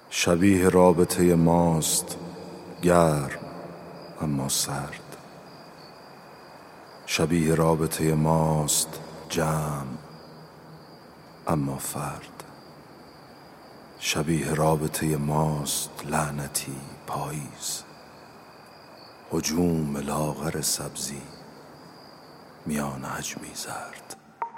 شبیه رابطه ماست گرم اما سرد، شبیه رابطه ماست جمع اما فرد، شبیه رابطه ماست لعنتی پاییز، هجوم لاغر سبزی میان حجمی زرد.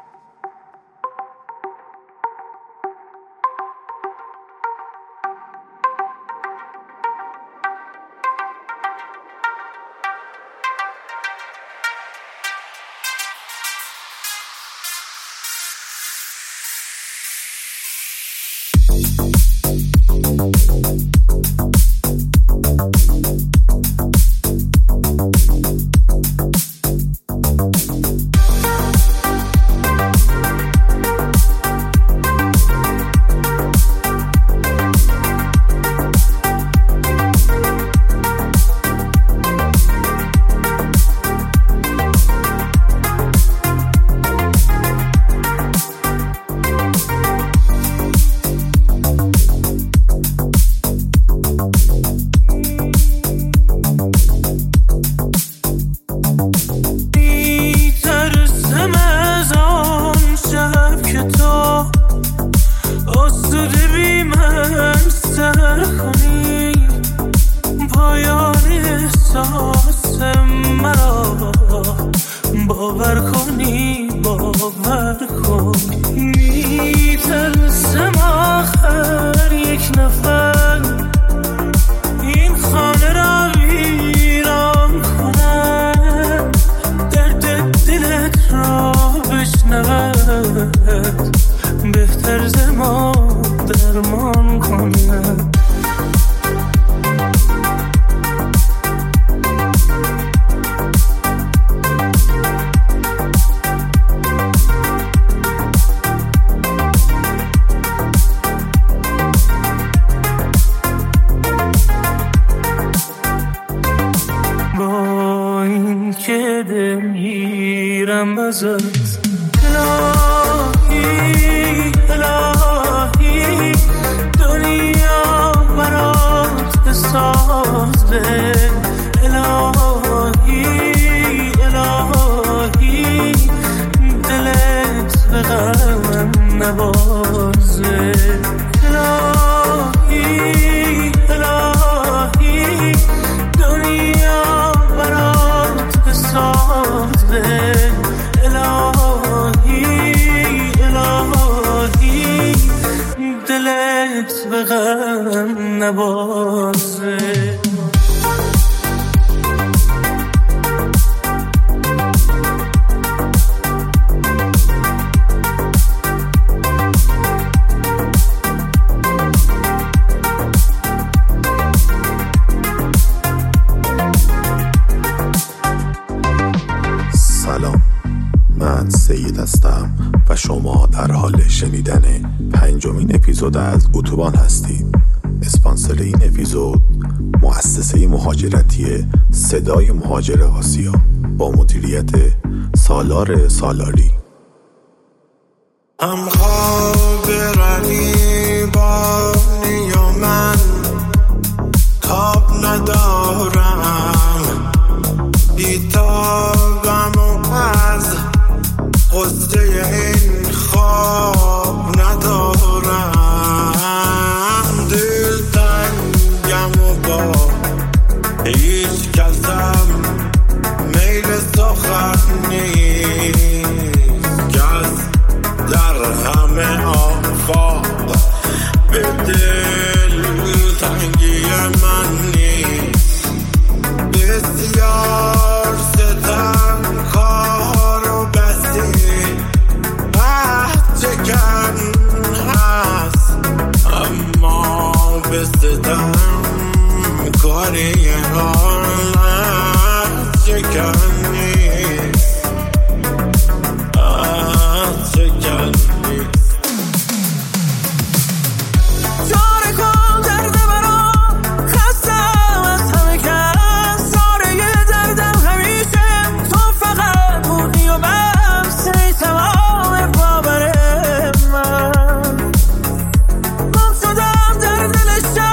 میترسم آخر یک نفر این خانه را ویران کنم، درد دلت را بشنود بهتر ز ما درمان کنم. که دلگیرم ازت الهی الهی دنیا برات بسازه، الهی الهی دلت به غم نبازه، الهی الهی دنیا برات بسازه، الهی الهی دلت به غم نبازه. من سید هستم و شما در حال شنیدن 5مین اپیزود از اتوبان هستید. اسپانسر این اپیزود مؤسسه مهاجرتی صدای مهاجر آسیا با مدیریت سالار سالاری. هم خواب رقیبانی و من تاب ندارم، بیتابم و از قصه این خواب ندارم، دل تنگم و با هیچ کسم میل سخن نیست، کس در همه آفاق به دل تنگی من نیست، بسیار ستم کار و بسی چکن هست، اما به ستم کاری چکن نیست، چکن نیست. چاره کن درد برام، خستم از همه کس، ساره دردم همیشه تو فقط بودی و بس، ای تمام باور من شدم در دل شب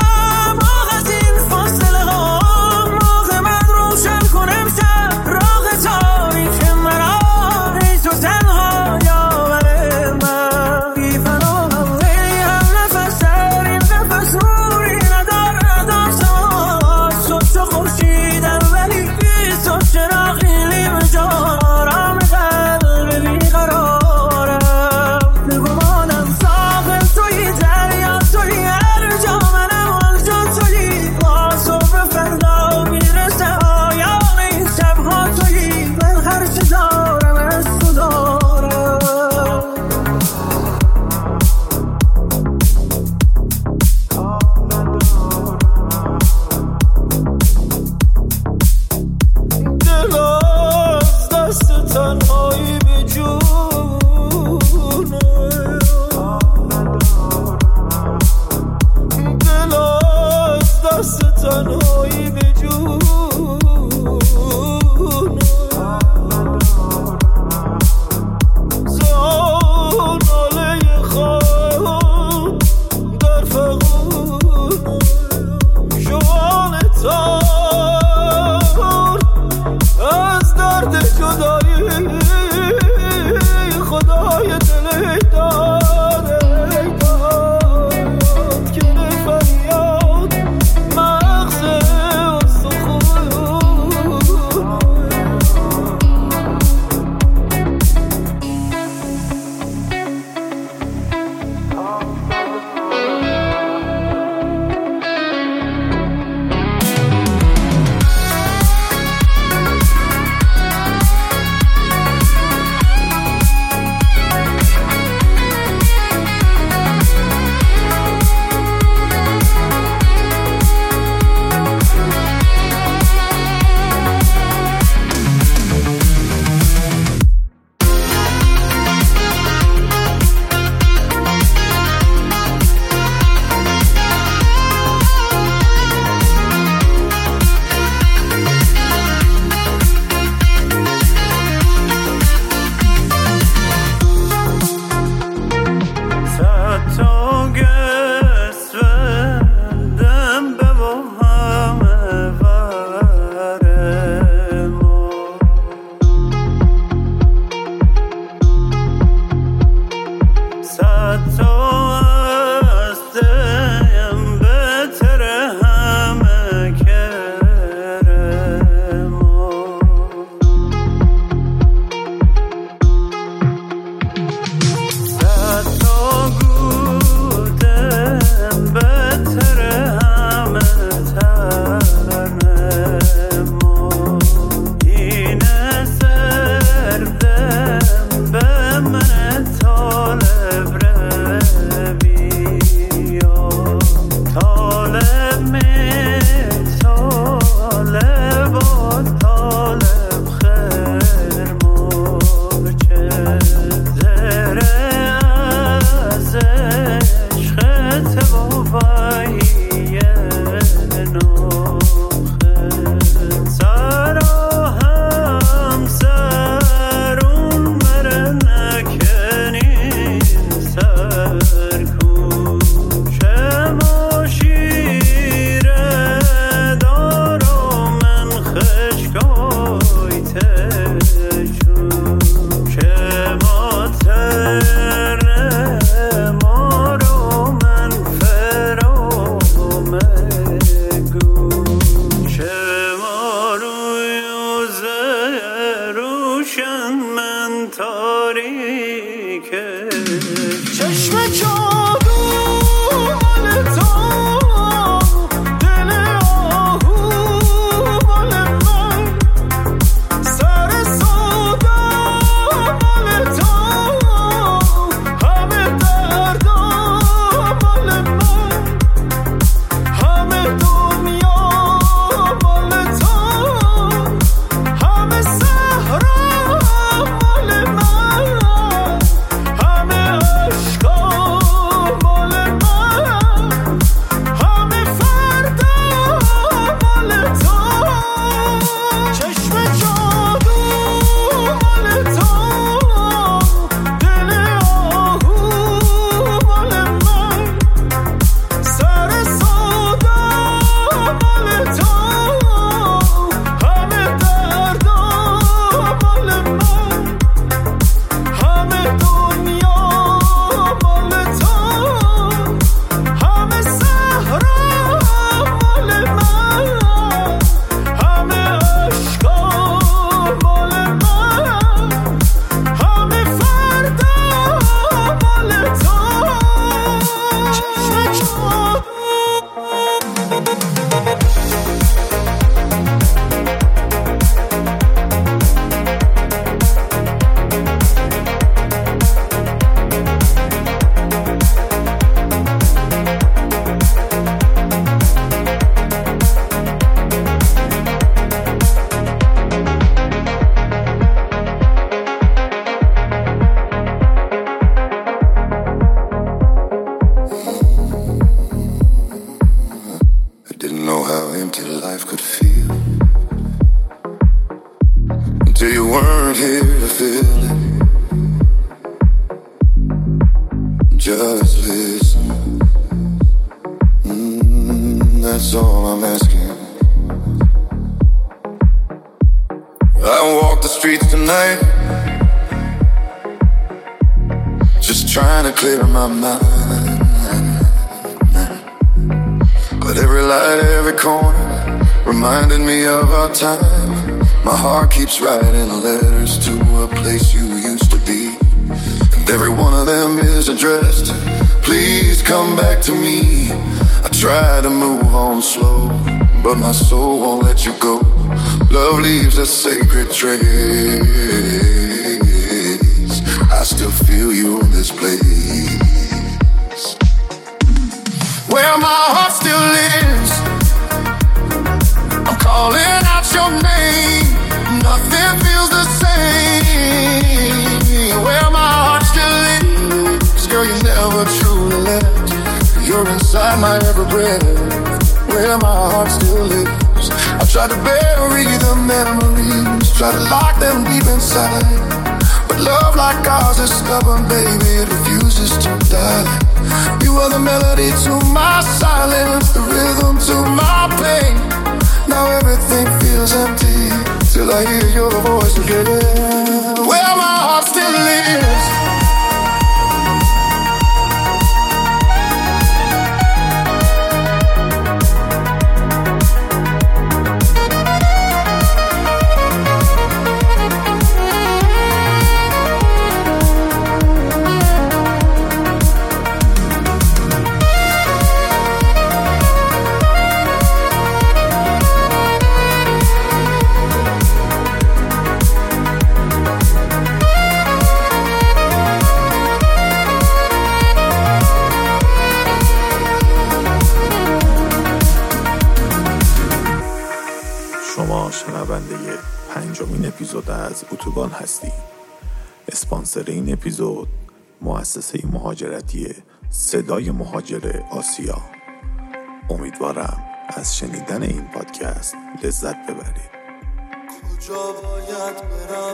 این اپیزود از اتوبان هستید. اسپانسر این اپیزود مؤسسه مهاجرتی صدای مهاجر آسیا. امیدوارم از شنیدن این پادکست لذت ببرید. کجا باید برم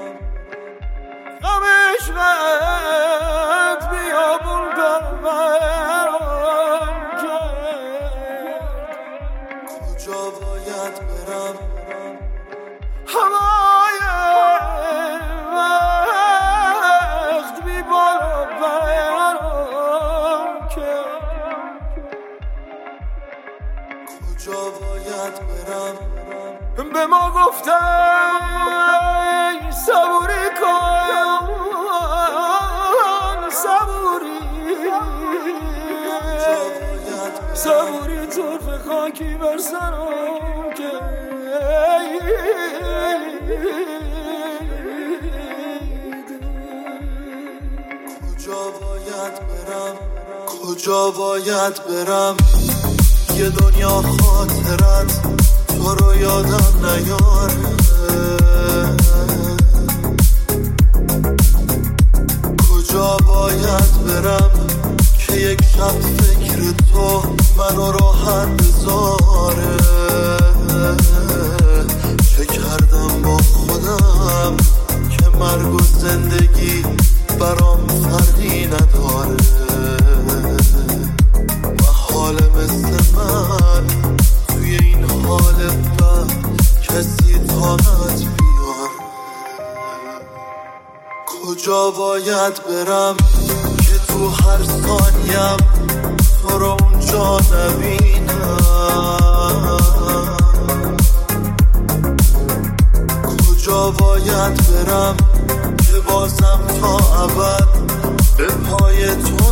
غم عشقت بیابون برم کرد. کجا باید برم همای وقت بی بالا برم کرد. کجا باید برم به ما گفتن صبوری کن صبوری طرف خاکی بر سرم که کجا باید برم یه دنیا خاطرت تو رو یادم نیاره. کجا باید برم که یک شب فکر تو منو راحت بذاره. چه کردم با خودم که مرگ و زندگی برام فرقی نداره. و حال مثل من توی این حال بد کسی طاقت بیار. کجا باید برم که تو هر ثانیم تو رو اونجا نبینم. کجا باید برم که بازم تا ابد به پای تو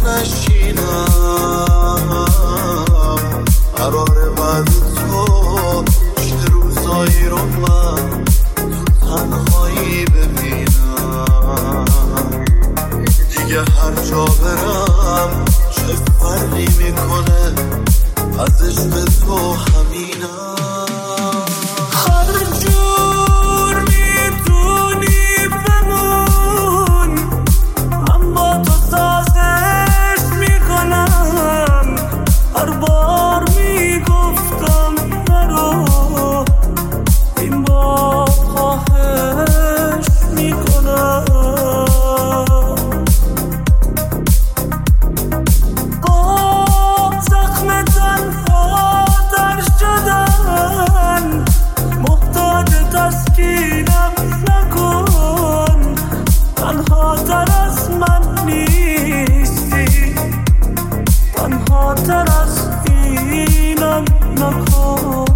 نشینم. قراره بعد تو چه روزایی رو من تو تنهایی ببینم. دیگه هر جا برم چه فرقی میکنه از عشق تو همینم. هر جور میتونی بمون من با تو سازش میکنم. هر بار میگفتم نرو این بار خواهش میکنم. تسکینم نکن تنها تر از من نیستی. تنها تر از اینم نکن.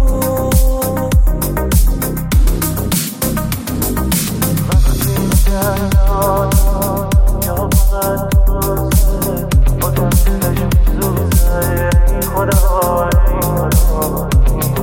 وقتی میگردم یا بغد روزه آدم دلش میسوزه. ای خدا ای خدا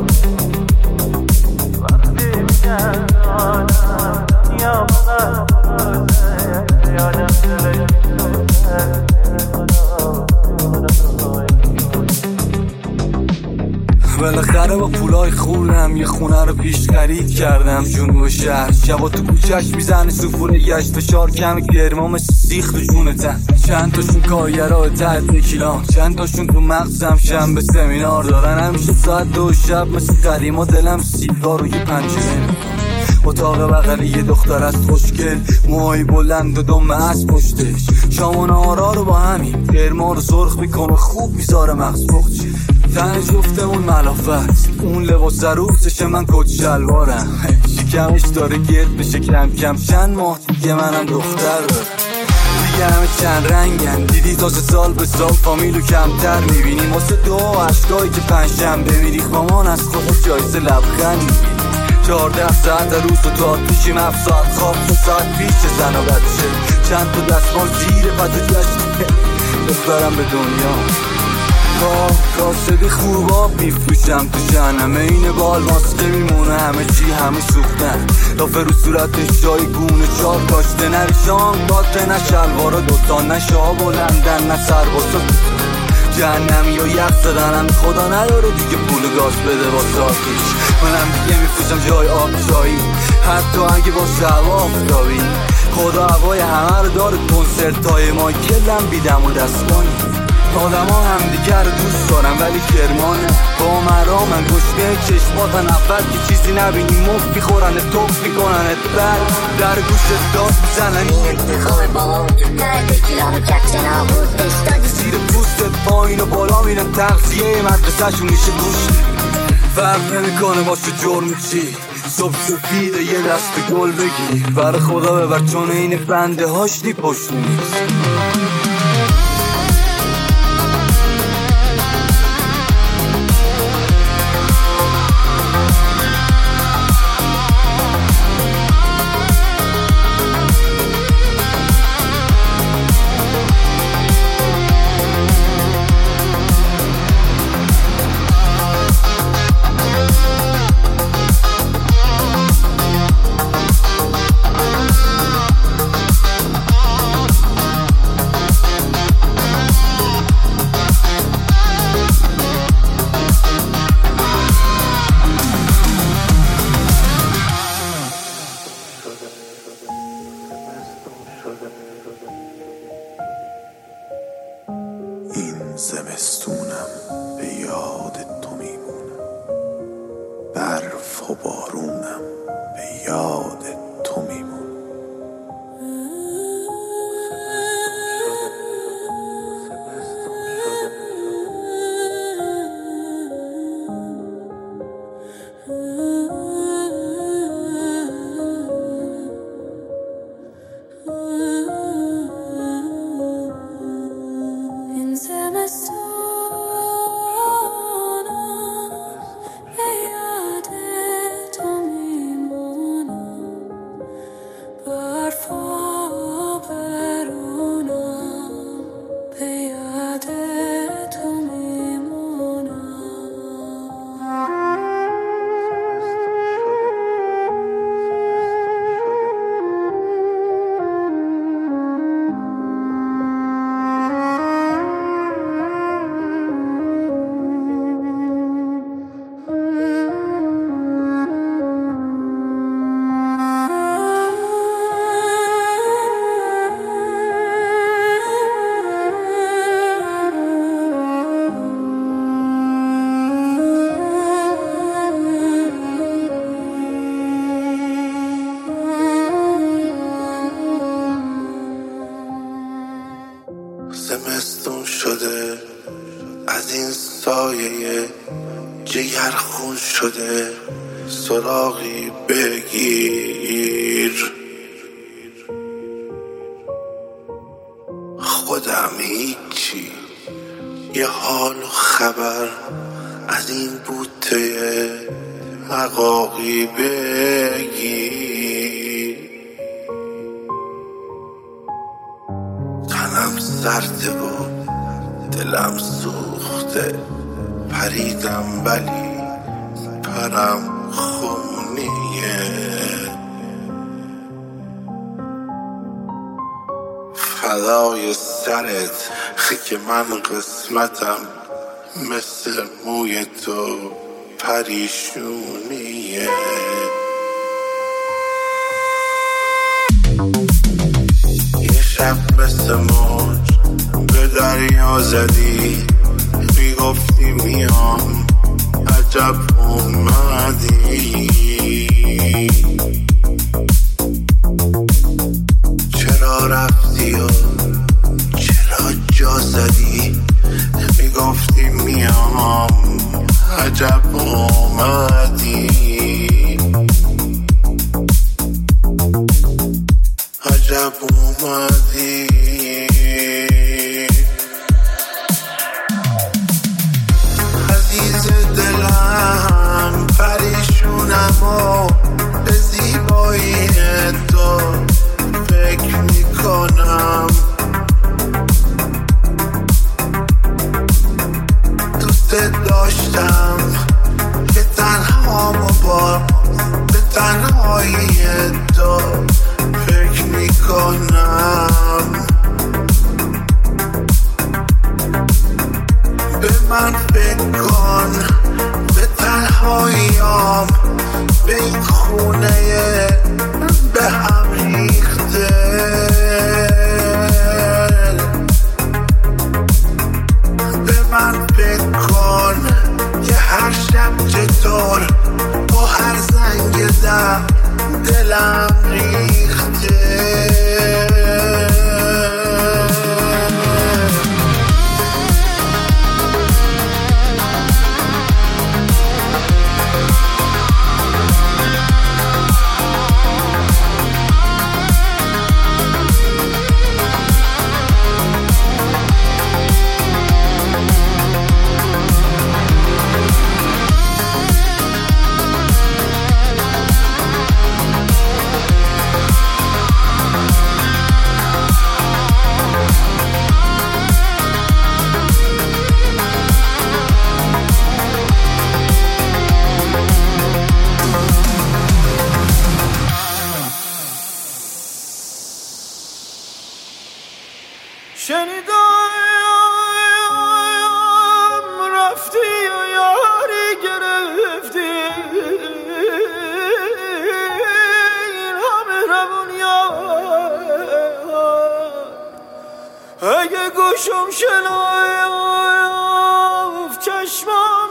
بالاخره با پولای خونم یه خونه رو پیش خرید کردم جنوب شهر. شبا تو کوچش میزنه سفره گشت فشار کم گرما مثل سیخ تو جونتن. چند تاشون کارگرها تحت نکیلان چند تاشون تو مغزم شنبه سمینار دارن. همیشه ساعت 2 شب مثل قدیما دلم سیگار روی پنجره. اتاق بغلی یه دختر از خوشگل موهای بلند و دم از پشتش. شام و نهارا رو با همین گرما رو سرخ میکنه خوب میذاره مغز پخچه. تن جفتمون ملافت اون لباس روزشه من کت شلوارم. شکمش داره گرد بشه کم کم چند ماه دیگه منم دختر دارم. دیگه همه چند رنگن دیدی تا 3 سال به سال فامیلو کمتر میبینیم. واسه 2 عشقایی که 5 شنبه میریخ مامان از خودش جایزه لبخند میبینی. 14 ساعت روز و تا پیشیم 7 ساعت خواب 2 ساعت پیش زن و بچه. چند تا دستمال زیر پتو جشته دخترم به دنیا. کاسبی خوب آب میفروشم تو جهنمه. این بال ماسکه میمونه همه چی همه سوختن. لافه رو صورت شای گونه چار کاشته نریشان باتره نه شلوارا دوتا نه شاب و لندن نه سرباسا. جهنمی و یخ زدنم خدا نداره دیگه پول گاز بده با ساکیش. منم دیگه میفروشم جای آب چایی حتی اگه با شب آفتابی. خدا هوای همه رو داره کنسرت های ما کلم بیدم و دستانی. آدم ها هم دیگر رو دوست دارم ولی کرمانه با مرا من گشته چشماتن اول که چیزی نبینی مفت میخورنه توف میکننت بر در گوشت داد میزنن. این انتخاب بابا تو درد کلام کت نابود اشتادی زیر پوستت پایین و بالا میرن تغذیه مدرسه شون میشه گوشت. فرق نمیکنه باشه جرم چی صبح سفیده یه دست گل بگیر برای خدا ببر چون این بنده هاش دی پشت نیست. زمستونم به یاد تو میمونم، برف و بارونم به یاد تو میمونم. زمستون شده از این سایه جگر خون شده سراغی بگیر. خودم هیچی یه حال و خبر از این بوته عقاقی بگیر. تنم سرده و دلم سوخته پریدم ولی پرم خونیه. فدای سرت که من قسمتم مثل موی تو پریشونیه. یه شب مثل موج به دریا زدی میگفتی میام عجب اومدی. چرا رفتی و چرا جا زدی میگفتی میام عجب اومدی. عجب اومدی. عزیز دلم پریشونم و به زیبایی تو فکر میکنم. شنیدم رفتی و یاری گرفتی این همه روون یار اگه گوشم شناف چشمم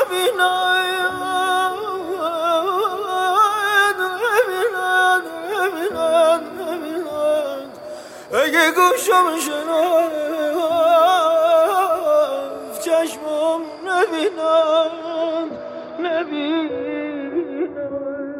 نبینند اگه گوشم شناف چشمم نبینند